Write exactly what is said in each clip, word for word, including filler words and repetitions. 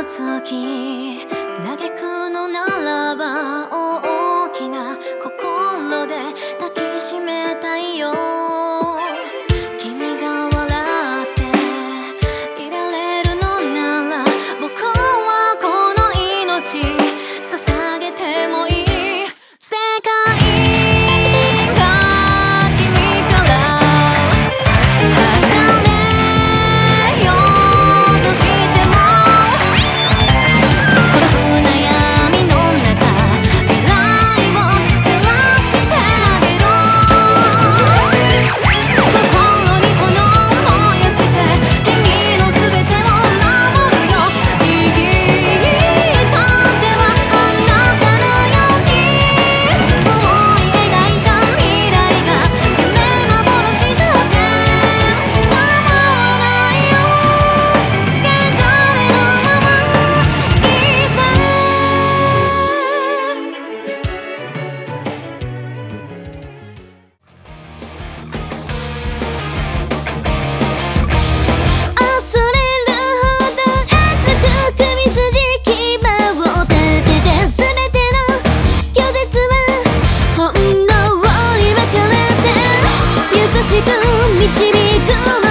月嘆くのならば大きな心で抱きしめたいよ。君が笑っていられるのなら僕はこの命捧げてもいい。世界が君から離れようとしても孤独な闇の中未来を照らしてあげる。心に炎を燃やして君の全てを守るよ。握りたっては離さぬように思い描いた未来が夢幻だって構わないよ。描かれるまま生きて恐れるほど熱く首筋牙を立てて全ての拒絶は本能を今からて優しく導くの。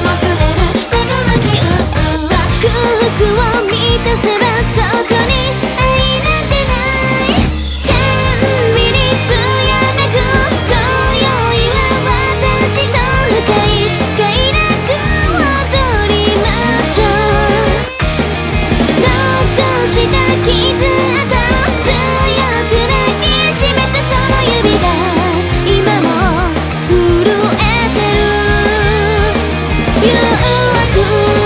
空腹を満たせばそこに愛なんてない。甘美に艶めく今宵は私と深い快楽を取りましょう。残した傷跡強く抱きしめたその指が今も震えてる。誘惑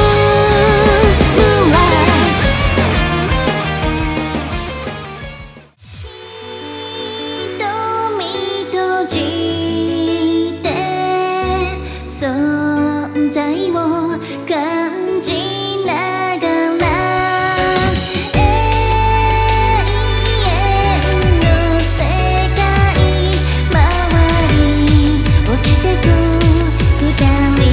瞳閉じて存在を感じながら永遠の世界周り落ちてく二人。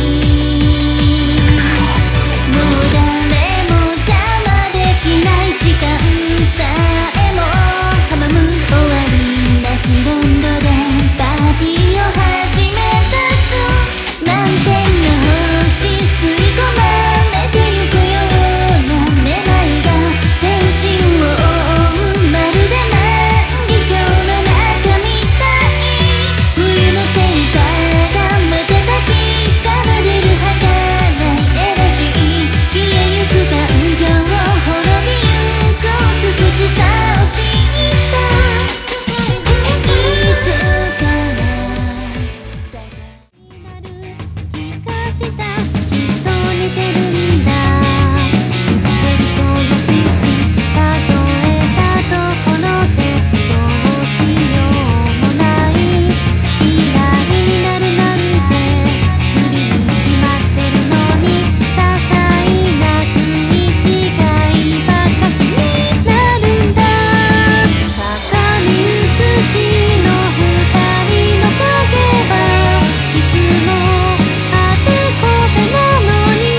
もう誰も邪魔できない時間さえも阻む終わりなき温度でパーティーを始め出す。満天の星吸い込まれてゆくようなめまいが全身を覆う。まるで万華鏡の中みたい。冬の星座がまたたき奏でる儚いエレジー。消えゆく感情を滅びゆく美しさを知った。いつからさになる気がした。きっと似てるんだ。見つけるとよくし数えたところでどうしようもない。嫌いになるなんて無理に決まってるのに些細な食い違いばかりになるんだ。鏡写しの二人の影はいつもあてこてなのに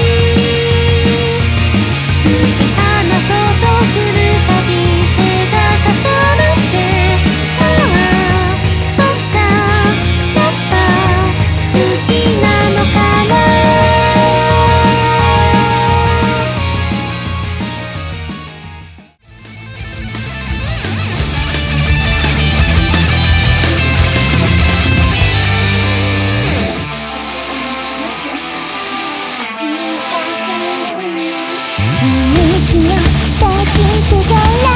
突き放そうとするたび手が重なってああそっかやっぱ好きなのかな。一番気持ちいいこと教えてあげる。息を出してから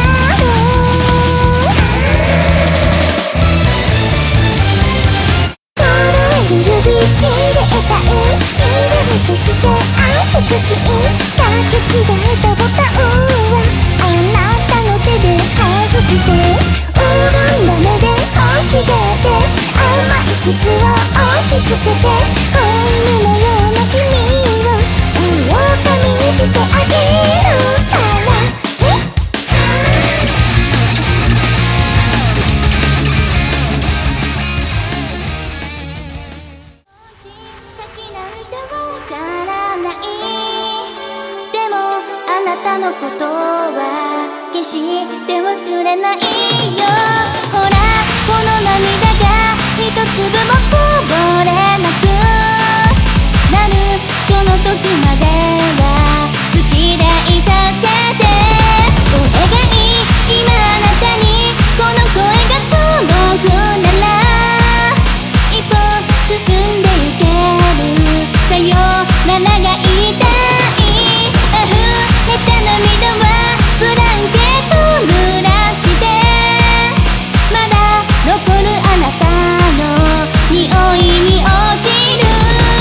この指切れたい。自分接して愛くしいだけ切れたボタンはあなたの手で外して潤んだ目で欲しがって甘いキスを押し付けて本音のような君を狼にしてあげるからね。先なんてわからない。でもあななたのことは決して忘れないよ。ほらこの涙が一粒もこぼれなくなる、その時までは好きでいさせて。お願い今あなたにこの声が届くなら一歩進んでゆける、さよならが言いたい。溢れた涙はブランケット濡らしてまだ残るあなたの匂いに落ちる。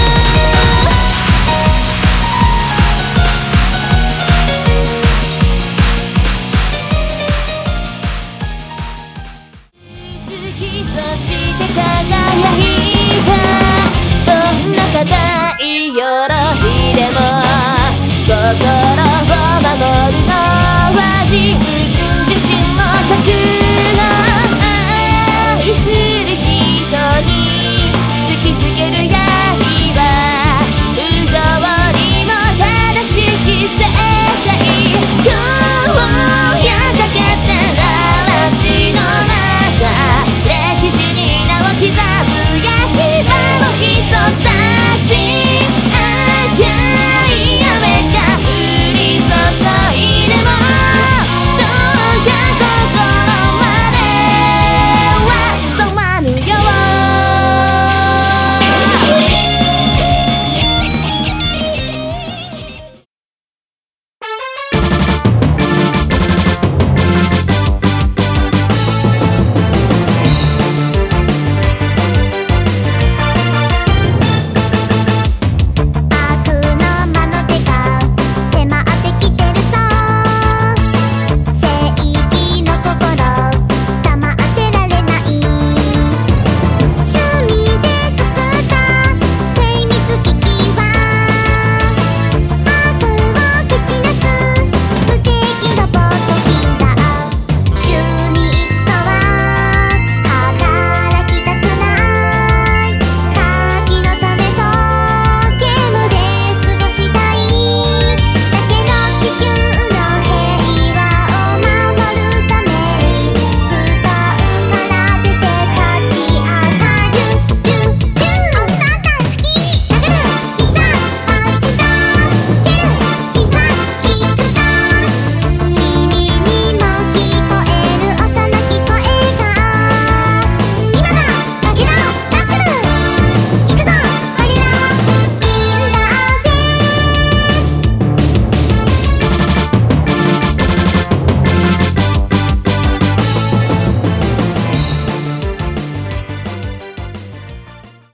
そして輝いたどんな硬い鎧でも心を守るの